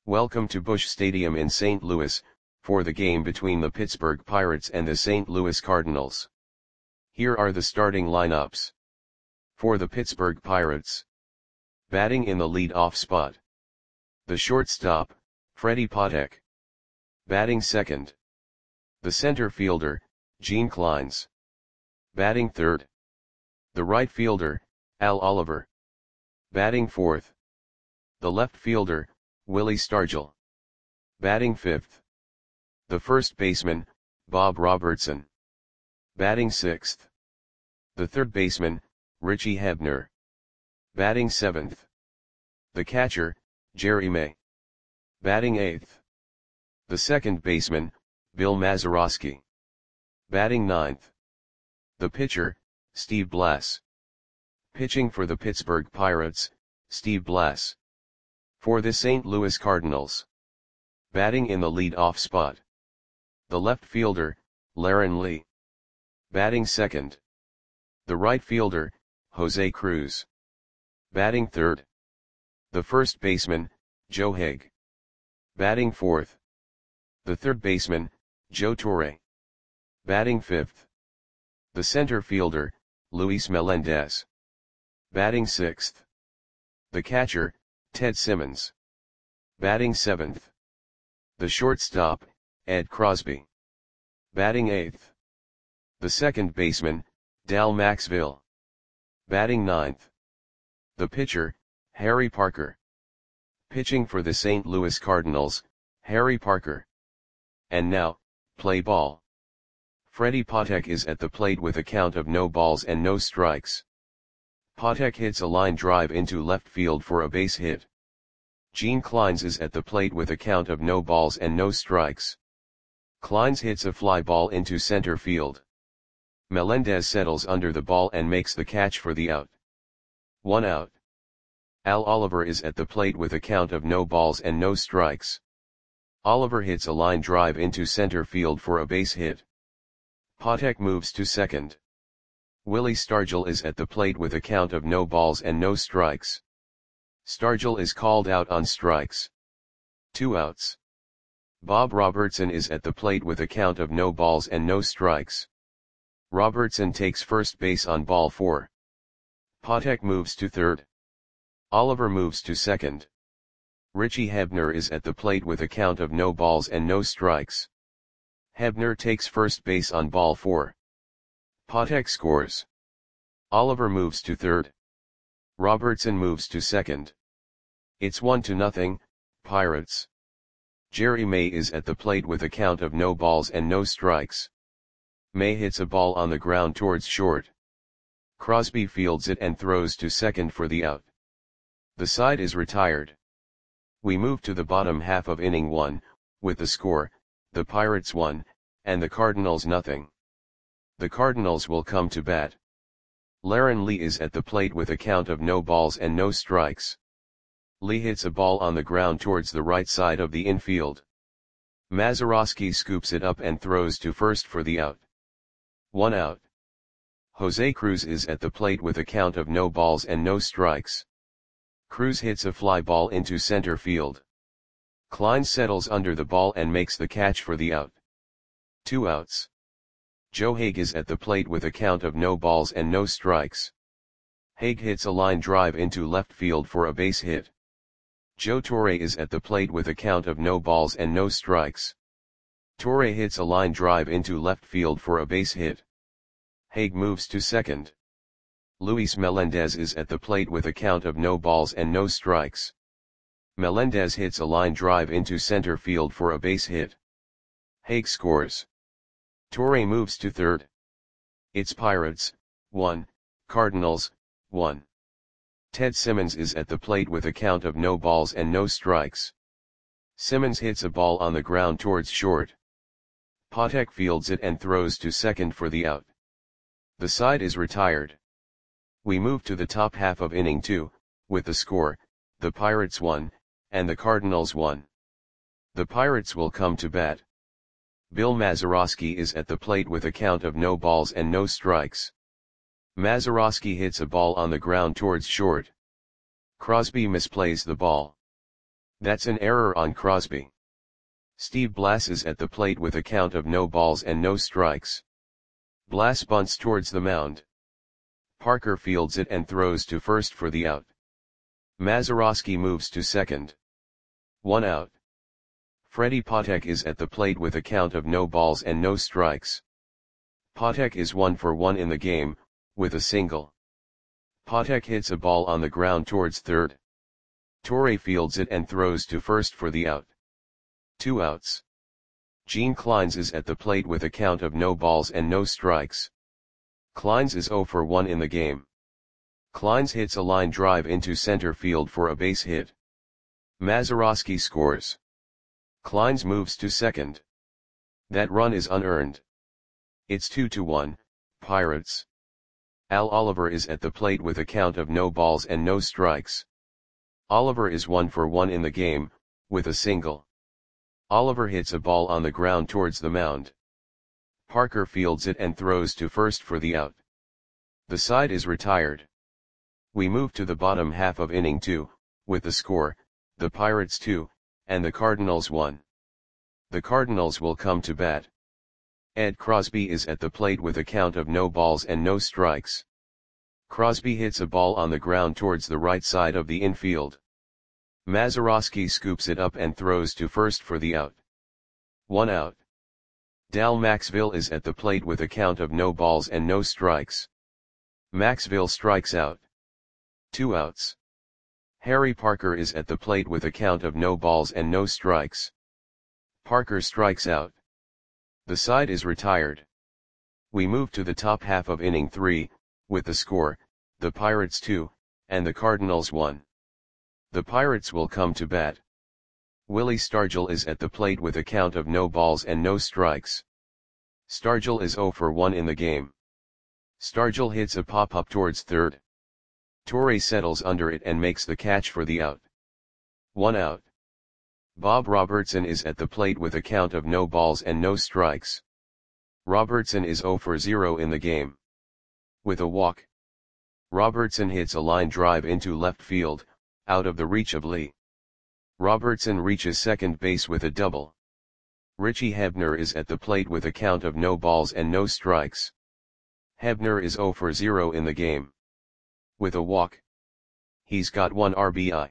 Welcome to Busch Stadium in St. Louis, for the game between the Pittsburgh Pirates and the St. Louis Cardinals. Here are the starting lineups. For the Pittsburgh Pirates. Batting in the lead-off spot. The shortstop, Freddie Patek. Batting second. The center fielder, Gene Clines. Batting third. The right fielder, Al Oliver. Batting fourth. The left fielder, Willie Stargell. Batting fifth. The first baseman, Bob Robertson. Batting sixth. The third baseman, Richie Hebner. Batting seventh. The catcher, Jerry May. Batting eighth. The second baseman, Bill Mazeroski. Batting ninth. The pitcher, Steve Blass. Pitching for the Pittsburgh Pirates, Steve Blass. For the St. Louis Cardinals. Batting in the lead-off spot. The left fielder, Larrin Lee. Batting second. The right fielder, Jose Cruz. Batting third. The first baseman, Joe Haig. Batting fourth. The third baseman, Joe Torre. Batting fifth. The center fielder, Luis Melendez. Batting sixth. The catcher, Ted Simmons. Batting seventh. The shortstop, Ed Crosby. Batting eighth. The second baseman, Dal Maxville. Batting ninth. The pitcher, Harry Parker. Pitching for the St. Louis Cardinals, Harry Parker. And now, play ball. Freddie Patek is at the plate with a count of no balls and no strikes. Patek hits a line drive into left field for a base hit. Gene Clines is at the plate with a count of no balls and no strikes. Clines hits a fly ball into center field. Melendez settles under the ball and makes the catch for the out. 1 out. Al Oliver is at the plate with a count of no balls and no strikes. Oliver hits a line drive into center field for a base hit. Patek moves to second. Willie Stargell is at the plate with a count of no balls and no strikes. Stargell is called out on strikes. 2 outs. Bob Robertson is at the plate with a count of no balls and no strikes. Robertson takes first base on ball 4. Patek moves to third. Oliver moves to second. Richie Hebner is at the plate with a count of no balls and no strikes. Hebner takes first base on ball 4. Patek scores. Oliver moves to third. Robertson moves to second. It's 1-0, Pirates. Jerry May is at the plate with a count of no balls and no strikes. May hits a ball on the ground towards short. Crosby fields it and throws to second for the out. The side is retired. We move to the bottom half of inning 1, with the score, the Pirates 1, and the Cardinals 0. The Cardinals will come to bat. Larrin Lee is at the plate with a count of no balls and no strikes. Lee hits a ball on the ground towards the right side of the infield. Mazeroski scoops it up and throws to first for the out. 1 out. Jose Cruz is at the plate with a count of no balls and no strikes. Cruz hits a fly ball into center field. Clines settles under the ball and makes the catch for the out. 2 outs. Joe Haig is at the plate with a count of no balls and no strikes. Haig hits a line drive into left field for a base hit. Joe Torre is at the plate with a count of no balls and no strikes. Torre hits a line drive into left field for a base hit. Haig moves to second. Luis Melendez is at the plate with a count of no balls and no strikes. Melendez hits a line drive into center field for a base hit. Haig scores. Torre moves to third. It's Pirates, 1, Cardinals, 1. Ted Simmons is at the plate with a count of no balls and no strikes. Simmons hits a ball on the ground towards short. Patek fields it and throws to second for the out. The side is retired. We move to the top half of inning 2, with the score, the Pirates 1, and the Cardinals 1. The Pirates will come to bat. Bill Mazeroski is at the plate with a count of no balls and no strikes. Mazeroski hits a ball on the ground towards short. Crosby misplays the ball. That's an error on Crosby. Steve Blass is at the plate with a count of no balls and no strikes. Blass bunts towards the mound. Parker fields it and throws to first for the out. Mazeroski moves to second. 1 out. Freddie Patek is at the plate with a count of no balls and no strikes. Patek is 1 for 1 in the game, with a single. Patek hits a ball on the ground towards third. Torre fields it and throws to first for the out. 2 outs. Gene Clines is at the plate with a count of no balls and no strikes. Clines is 0 for 1 in the game. Clines hits a line drive into center field for a base hit. Mazeroski scores. Clines moves to second. That run is unearned. It's 2-1, Pirates. Al Oliver is at the plate with a count of no balls and no strikes. Oliver is 1 for 1 in the game, with a single. Oliver hits a ball on the ground towards the mound. Parker fields it and throws to first for the out. The side is retired. We move to the bottom half of inning 2, with the score, the Pirates 2, and the Cardinals 1. The Cardinals will come to bat. Ed Crosby is at the plate with a count of no balls and no strikes. Crosby hits a ball on the ground towards the right side of the infield. Mazeroski scoops it up and throws to first for the out. 1 out. Dal Maxville is at the plate with a count of no balls and no strikes. Maxville strikes out. 2 outs. Harry Parker is at the plate with a count of no balls and no strikes. Parker strikes out. The side is retired. We move to the top half of inning 3, with the score, the Pirates 2, and the Cardinals 1. The Pirates will come to bat. Willie Stargell is at the plate with a count of no balls and no strikes. Stargell is 0 for 1 in the game. Stargell hits a pop-up towards third. Torre settles under it and makes the catch for the out. 1 out. Bob Robertson is at the plate with a count of no balls and no strikes. Robertson is 0 for 0 in the game. With a walk. Robertson hits a line drive into left field, out of the reach of Lee. Robertson reaches second base with a double. Richie Hebner is at the plate with a count of no balls and no strikes. Hebner is 0 for 0 in the game. With a walk. He's got 1 RBI.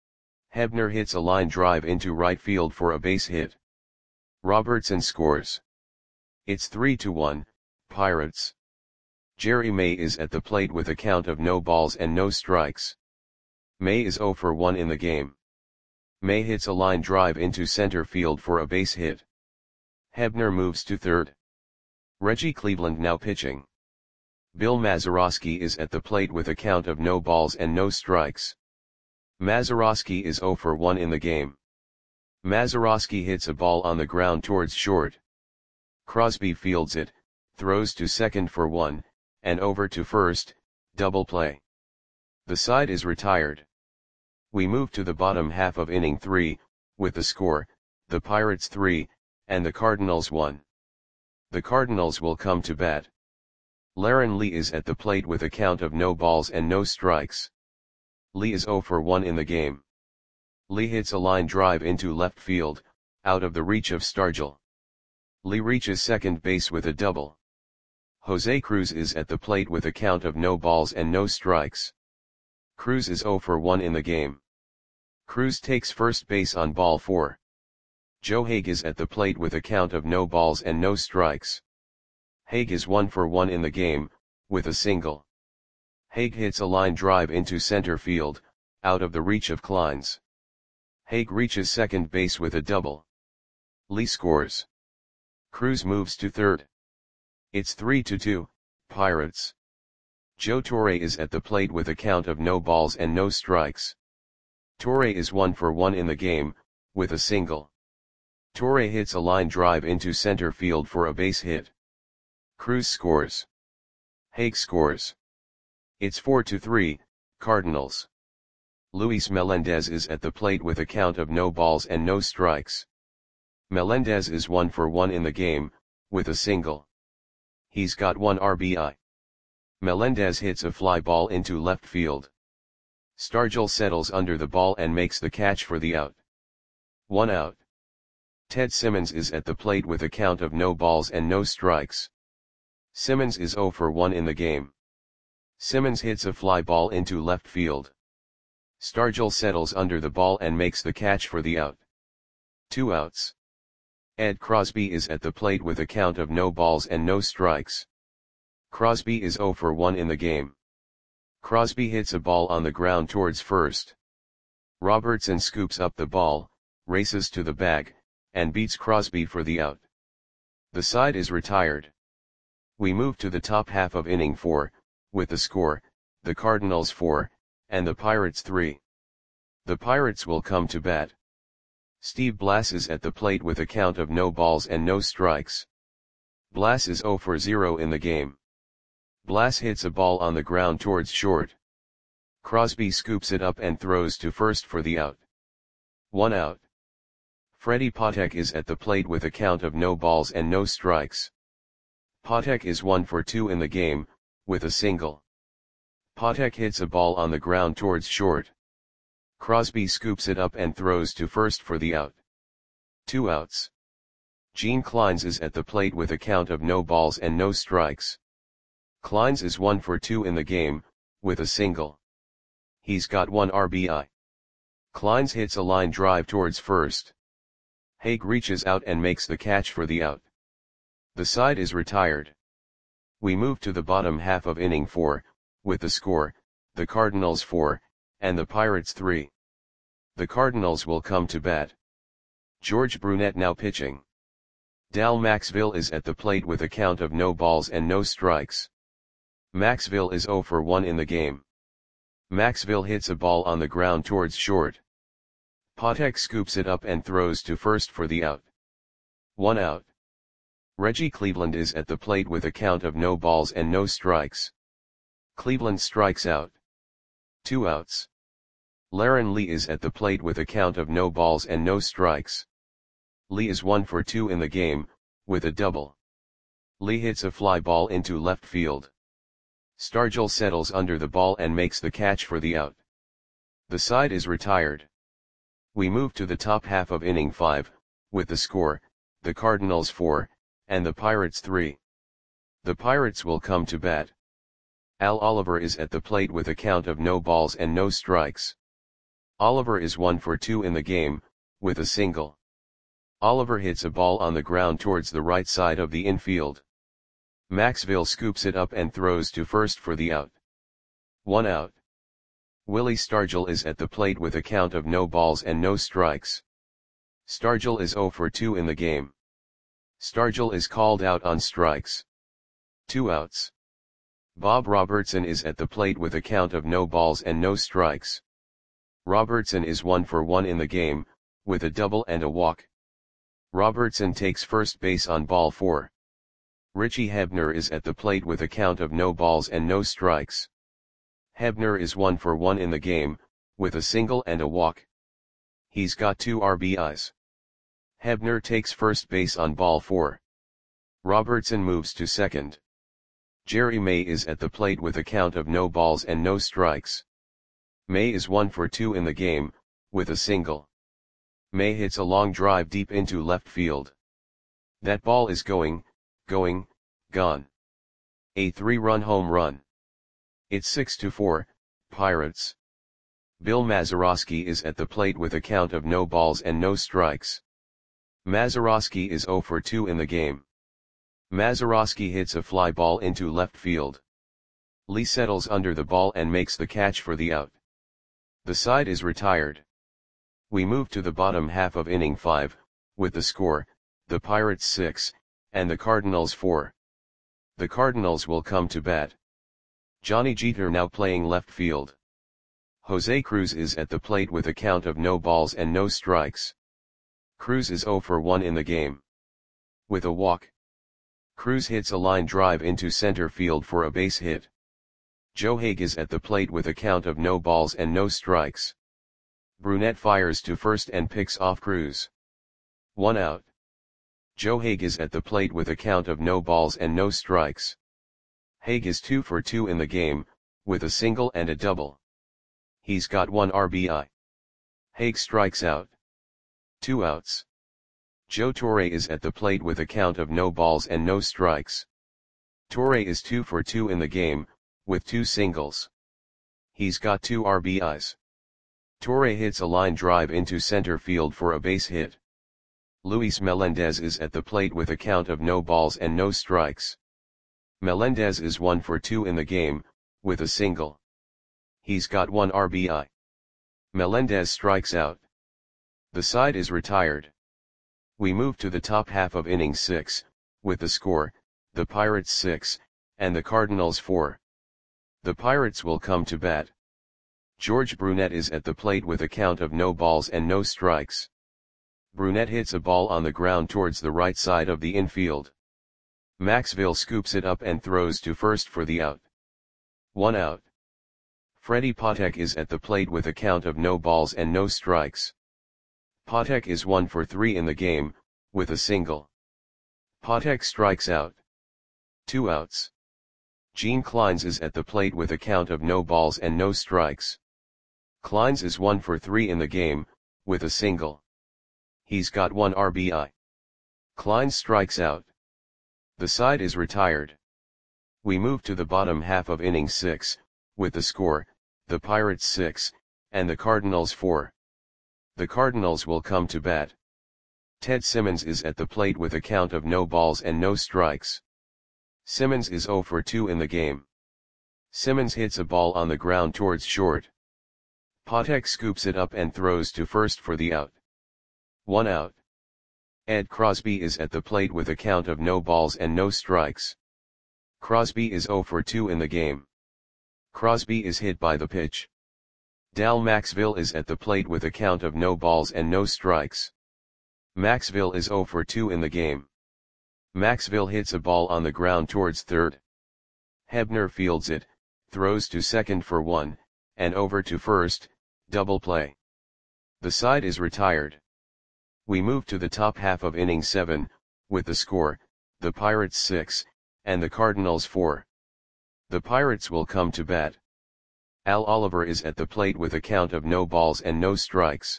Hebner hits a line drive into right field for a base hit. Robertson scores. It's 3-1, Pirates. Jerry May is at the plate with a count of no balls and no strikes. May is 0 for 1 in the game. May hits a line drive into center field for a base hit. Hebner moves to third. Reggie Cleveland now pitching. Bill Mazeroski is at the plate with a count of no balls and no strikes. Mazeroski is 0 for 1 in the game. Mazeroski hits a ball on the ground towards short. Crosby fields it, throws to second for 1, and over to first, double play. The side is retired. We move to the bottom half of inning 3, with the score, the Pirates 3, and the Cardinals 1. The Cardinals will come to bat. Laren Lee is at the plate with a count of no balls and no strikes. Lee is 0 for 1 in the game. Lee hits a line drive into left field, out of the reach of Stargell. Lee reaches second base with a double. Jose Cruz is at the plate with a count of no balls and no strikes. Cruz is 0 for 1 in the game. Cruz takes first base on ball 4. Joe Hague is at the plate with a count of no balls and no strikes. Hague is 1 for 1 in the game, with a single. Hague hits a line drive into center field, out of the reach of Clines. Hague reaches second base with a double. Lee scores. Cruz moves to third. It's 3-2, Pirates. Joe Torre is at the plate with a count of no balls and no strikes. Torre is 1 for 1 in the game, with a single. Torre hits a line drive into center field for a base hit. Cruz scores. Hague scores. It's 4-3, Cardinals. Luis Melendez is at the plate with a count of no balls and no strikes. Melendez is 1 for 1 in the game, with a single. He's got 1 RBI. Melendez hits a fly ball into left field. Stargell settles under the ball and makes the catch for the out. 1 out. Ted Simmons is at the plate with a count of no balls and no strikes. Simmons is 0 for 1 in the game. Simmons hits a fly ball into left field. Stargell settles under the ball and makes the catch for the out. 2 outs. Ed Crosby is at the plate with a count of no balls and no strikes. Crosby is 0 for 1 in the game. Crosby hits a ball on the ground towards first. Robertson scoops up the ball, races to the bag, and beats Crosby for the out. The side is retired. We move to the top half of inning 4, with the score, the Cardinals 4, and the Pirates 3. The Pirates will come to bat. Steve Blass is at the plate with a count of no balls and no strikes. Blass is 0 for 0 in the game. Blass hits a ball on the ground towards short. Crosby scoops it up and throws to first for the out. 1 out. Freddie Patek is at the plate with a count of no balls and no strikes. Patek is 1 for 2 in the game, with a single. Patek hits a ball on the ground towards short. Crosby scoops it up and throws to first for the out. 2 outs. Gene Clines is at the plate with a count of no balls and no strikes. Clines is 1 for 2 in the game, with a single. He's got 1 RBI. Clines hits a line drive towards first. Haig reaches out and makes the catch for the out. The side is retired. We move to the bottom half of inning 4, with the score, the Cardinals 4, and the Pirates 3. The Cardinals will come to bat. George Brunette now pitching. Dal Maxville is at the plate with a count of no balls and no strikes. Maxville is 0 for 1 in the game. Maxville hits a ball on the ground towards short. Patek scoops it up and throws to first for the out. 1 out. Reggie Cleveland is at the plate with a count of no balls and no strikes. Cleveland strikes out. 2 outs. Laren Lee is at the plate with a count of no balls and no strikes. Lee is 1 for 2 in the game, with a double. Lee hits a fly ball into left field. Stargell settles under the ball and makes the catch for the out. The side is retired. We move to the top half of inning 5, with the score, the Cardinals 4, and the Pirates 3. The Pirates will come to bat. Al Oliver is at the plate with a count of no balls and no strikes. Oliver is 1 for 2 in the game, with a single. Oliver hits a ball on the ground towards the right side of the infield. Maxville scoops it up and throws to first for the out. 1 out. Willie Stargell is at the plate with a count of no balls and no strikes. Stargell is 0 for 2 in the game. Stargell is called out on strikes. 2 outs. Bob Robertson is at the plate with a count of no balls and no strikes. Robertson is 1 for 1 in the game, with a double and a walk. Robertson takes first base on ball 4. Richie Hebner is at the plate with a count of no balls and no strikes. Hebner is 1 for 1 in the game, with a single and a walk. He's got 2 RBIs. Hebner takes first base on ball 4. Robertson moves to second. Jerry May is at the plate with a count of no balls and no strikes. May is 1 for 2 in the game, with a single. May hits a long drive deep into left field. That ball is gone. A 3-run home run. It's 6-4, Pirates. Bill Mazeroski is at the plate with a count of no balls and no strikes. Mazeroski is 0 for 2 in the game. Mazeroski hits a fly ball into left field. Lee settles under the ball and makes the catch for the out. The side is retired. We move to the bottom half of inning 5, with the score, the Pirates 6, and the Cardinals 4. The Cardinals will come to bat. Johnny Jeter now playing left field. Jose Cruz is at the plate with a count of no balls and no strikes. Cruz is 0 for 1 in the game. With a walk. Cruz hits a line drive into center field for a base hit. Joe Haig is at the plate with a count of no balls and no strikes. Brunette fires to first and picks off Cruz. 1 out. Joe Haig is at the plate with a count of no balls and no strikes. Haig is 2 for 2 in the game, with a single and a double. He's got 1 RBI. Haig strikes out. 2 outs. Joe Torre is at the plate with a count of no balls and no strikes. Torre is 2 for 2 in the game, with 2 singles. He's got 2 RBIs. Torre hits a line drive into center field for a base hit. Luis Melendez is at the plate with a count of no balls and no strikes. Melendez is 1 for 2 in the game, with a single. He's got 1 RBI. Melendez strikes out. The side is retired. We move to the top half of inning 6, with the score, the Pirates 6, and the Cardinals 4. The Pirates will come to bat. George Brunette is at the plate with a count of no balls and no strikes. Brunette hits a ball on the ground towards the right side of the infield. Maxville scoops it up and throws to first for the out. 1 out. Freddie Patek is at the plate with a count of no balls and no strikes. Patek is 1 for 3 in the game, with a single. Patek strikes out. 2 outs. Gene Kleins is at the plate with a count of no balls and no strikes. Kleins is 1 for 3 in the game, with a single. He's got 1 RBI. Kleins strikes out. The side is retired. We move to the bottom half of inning 6, with the score, the Pirates 6, and the Cardinals 4. The Cardinals will come to bat. Ted Simmons is at the plate with a count of no balls and no strikes. Simmons is 0 for 2 in the game. Simmons hits a ball on the ground towards short. Patek scoops it up and throws to first for the out. 1 out. Ed Crosby is at the plate with a count of no balls and no strikes. Crosby is 0 for 2 in the game. Crosby is hit by the pitch. Dal Maxville is at the plate with a count of no balls and no strikes. Maxville is 0 for 2 in the game. Maxville hits a ball on the ground towards third. Hebner fields it, throws to second for 1, and over to first, double play. The side is retired. We move to the top half of inning 7, with the score, the Pirates 6, and the Cardinals 4. The Pirates will come to bat. Al Oliver is at the plate with a count of no balls and no strikes.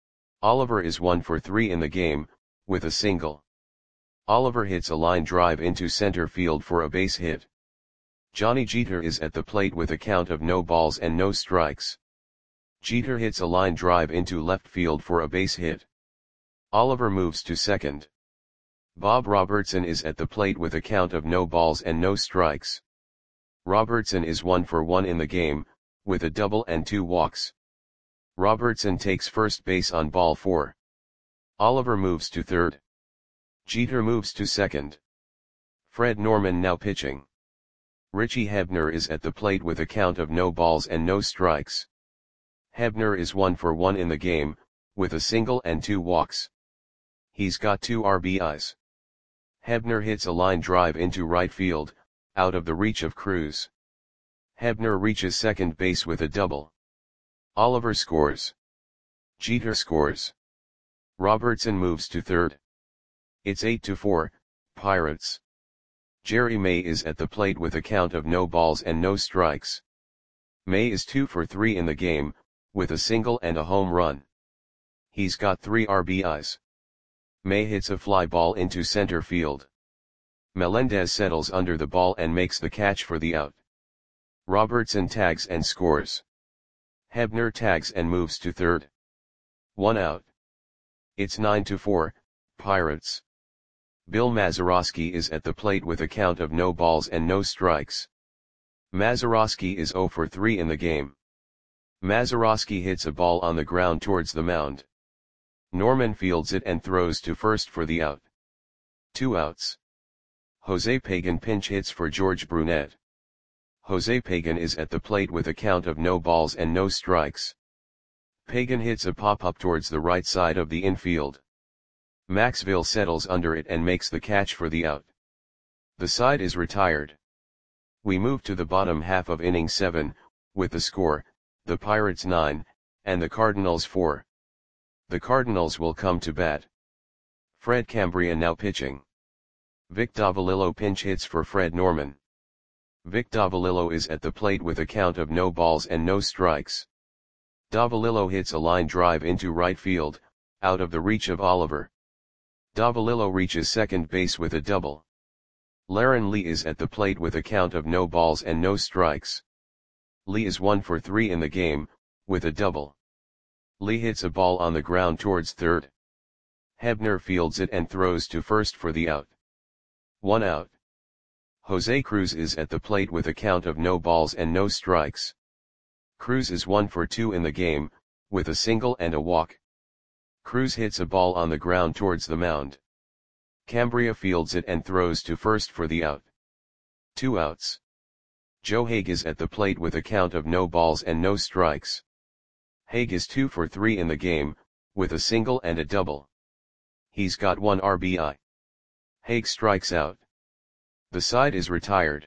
Oliver is 1 for 3 in the game, with a single. Oliver hits a line drive into center field for a base hit. Johnny Jeter is at the plate with a count of no balls and no strikes. Jeter hits a line drive into left field for a base hit. Oliver moves to second. Bob Robertson is at the plate with a count of no balls and no strikes. Robertson is 1 for 1 in the game, with a double and 2 walks. Robertson takes first base on ball 4. Oliver moves to third. Jeter moves to second. Fred Norman now pitching. Richie Hebner is at the plate with a count of no balls and no strikes. Hebner is 1 for 1 in the game, with a single and 2 walks. He's got 2 RBIs. Hebner hits a line drive into right field, out of the reach of Cruz. Hebner reaches second base with a double. Oliver scores. Jeter scores. Robertson moves to third. It's 8-4, Pirates. Jerry May is at the plate with a count of no balls and no strikes. May is 2 for 3 in the game, with a single and a home run. He's got 3 RBIs. May hits a fly ball into center field. Melendez settles under the ball and makes the catch for the out. Robertson tags and scores. Hebner tags and moves to third. 1 out. It's 9-4, Pirates. Bill Mazeroski is at the plate with a count of no balls and no strikes. Mazeroski is 0 for 3 in the game. Mazeroski hits a ball on the ground towards the mound. Norman fields it and throws to first for the out. 2 outs. Jose Pagan pinch hits for George Brunette. Jose Pagan is at the plate with a count of no balls and no strikes. Pagan hits a pop-up towards the right side of the infield. Maxville settles under it and makes the catch for the out. The side is retired. We move to the bottom half of inning 7, with the score, the Pirates 9, and the Cardinals 4. The Cardinals will come to bat. Fred Cambria now pitching. Vic Davalillo pinch hits for Fred Norman. Vic Davalillo is at the plate with a count of no balls and no strikes. Davalillo hits a line drive into right field, out of the reach of Oliver. Davalillo reaches second base with a double. Laron Lee is at the plate with a count of no balls and no strikes. Lee is 1 for 3 in the game, with a double. Lee hits a ball on the ground towards third. Hebner fields it and throws to first for the out. 1 out. Jose Cruz is at the plate with a count of no balls and no strikes. Cruz is 1 for 2 in the game, with a single and a walk. Cruz hits a ball on the ground towards the mound. Cambria fields it and throws to first for the out. 2 outs. Joe Hague is at the plate with a count of no balls and no strikes. Hague is 2 for 3 in the game, with a single and a double. He's got 1 RBI. Hague strikes out. The side is retired.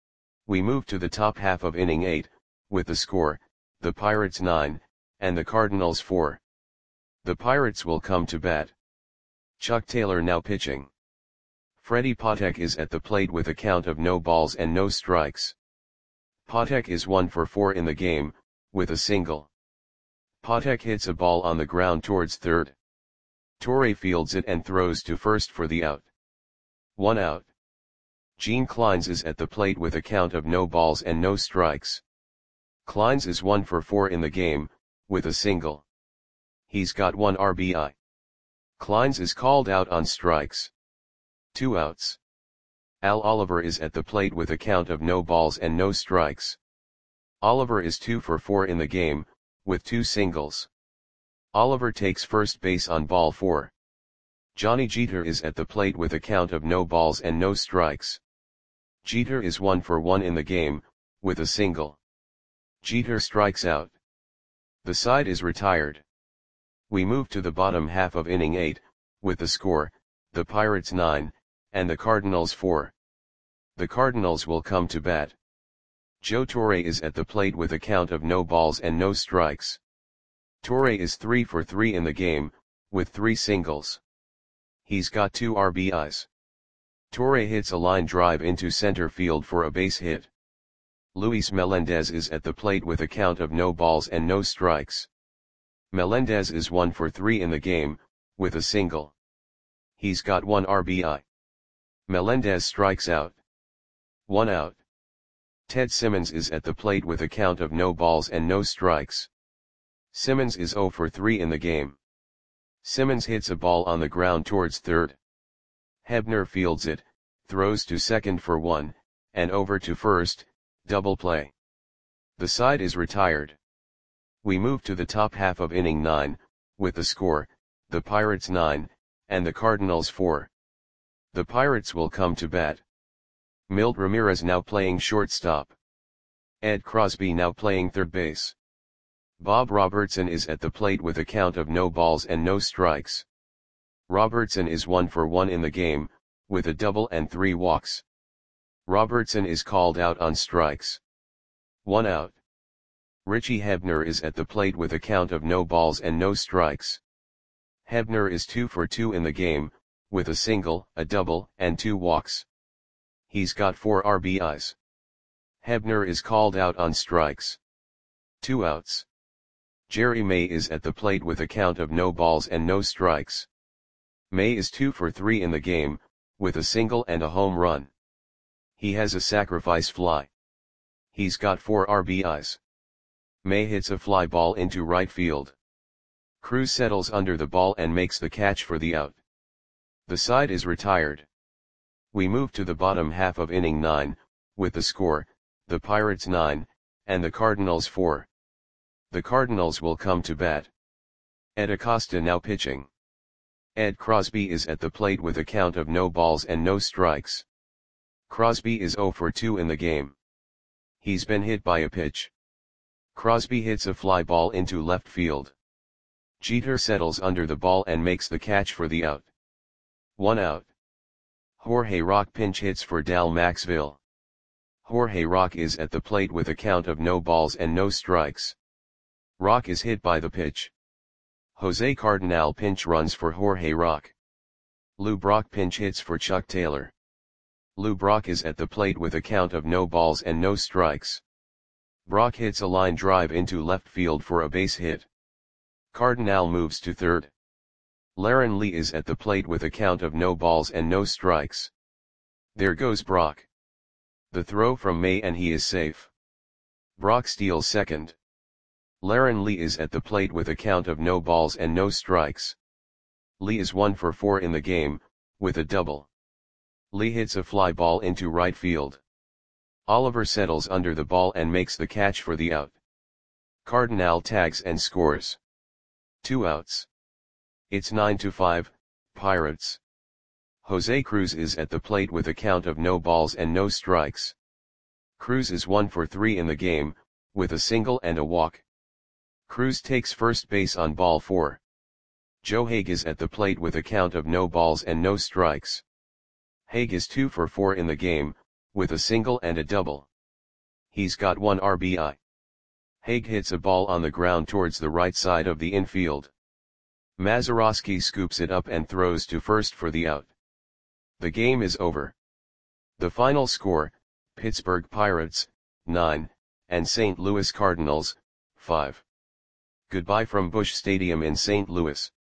We move to the top half of inning 8, with the score, the Pirates 9, and the Cardinals 4. The Pirates will come to bat. Chuck Taylor now pitching. Freddie Patek is at the plate with a count of no balls and no strikes. Patek is 1 for 4 in the game, with a single. Patek hits a ball on the ground towards third. Torre fields it and throws to first for the out. 1 out. Gene Kleins is at the plate with a count of no balls and no strikes. Kleins is 1 for 4 in the game, with a single. He's got 1 RBI. Kleins is called out on strikes. 2 outs. Al Oliver is at the plate with a count of no balls and no strikes. Oliver is 2 for 4 in the game, with 2 singles. Oliver takes first base on ball 4. Johnny Jeter is at the plate with a count of no balls and no strikes. Jeter is 1 for 1 in the game, with a single. Jeter strikes out. The side is retired. We move to the bottom half of inning 8, with the score, the Pirates 9, and the Cardinals 4. The Cardinals will come to bat. Joe Torre is at the plate with a count of no balls and no strikes. Torre is 3 for 3 in the game, with 3 singles. He's got 2 RBIs. Torre hits a line drive into center field for a base hit. Luis Melendez is at the plate with a count of no balls and no strikes. Melendez is 1 for 3 in the game, with a single. He's got 1 RBI. Melendez strikes out. 1 out. Ted Simmons is at the plate with a count of no balls and no strikes. Simmons is 0 for 3 in the game. Simmons hits a ball on the ground towards third. Hebner fields it, throws to second for 1, and over to first, double play. The side is retired. We move to the top half of inning 9, with the score, the Pirates 9, and the Cardinals 4. The Pirates will come to bat. Milt Ramirez now playing shortstop. Ed Crosby now playing third base. Bob Robertson is at the plate with a count of no balls and no strikes. Robertson is 1 for 1 in the game, with a double and 3 walks. Robertson is called out on strikes. 1 out. Richie Hebner is at the plate with a count of no balls and no strikes. Hebner is 2 for 2 in the game, with a single, a double, and 2 walks. He's got 4 RBIs. Hebner is called out on strikes. 2 outs. Jerry May is at the plate with a count of no balls and no strikes. May is 2 for 3 in the game, with a single and a home run. He has a sacrifice fly. He's got 4 RBIs. May hits a fly ball into right field. Cruz settles under the ball and makes the catch for the out. The side is retired. We move to the bottom half of inning 9, with the score, the Pirates 9, and the Cardinals 4. The Cardinals will come to bat. Ed Acosta now pitching. Ed Crosby is at the plate with a count of no balls and no strikes. Crosby is 0 for 2 in the game. He's been hit by a pitch. Crosby hits a fly ball into left field. Jeter settles under the ball and makes the catch for the out. 1 out. Jorge Rock pinch hits for Dal Maxville. Jorge Rock is at the plate with a count of no balls and no strikes. Rock is hit by the pitch. Jose Cardenal pinch runs for Jorge Rock. Lou Brock pinch hits for Chuck Taylor. Lou Brock is at the plate with a count of no balls and no strikes. Brock hits a line drive into left field for a base hit. Cardenal moves to third. Laron Lee is at the plate with a count of no balls and no strikes. There goes Brock. The throw from May and he is safe. Brock steals second. Laron Lee is at the plate with a count of no balls and no strikes. Lee is 1 for 4 in the game, with a double. Lee hits a fly ball into right field. Oliver settles under the ball and makes the catch for the out. Cardinal tags and scores. 2 outs. It's 9-5, Pirates. Jose Cruz is at the plate with a count of no balls and no strikes. Cruz is 1 for 3 in the game, with a single and a walk. Cruz takes first base on ball 4. Joe Hague is at the plate with a count of no balls and no strikes. Hague is 2 for 4 in the game, with a single and a double. He's got 1 RBI. Hague hits a ball on the ground towards the right side of the infield. Mazeroski scoops it up and throws to first for the out. The game is over. The final score, Pittsburgh Pirates, 9, and St. Louis Cardinals, 5. Goodbye from Busch Stadium in St. Louis.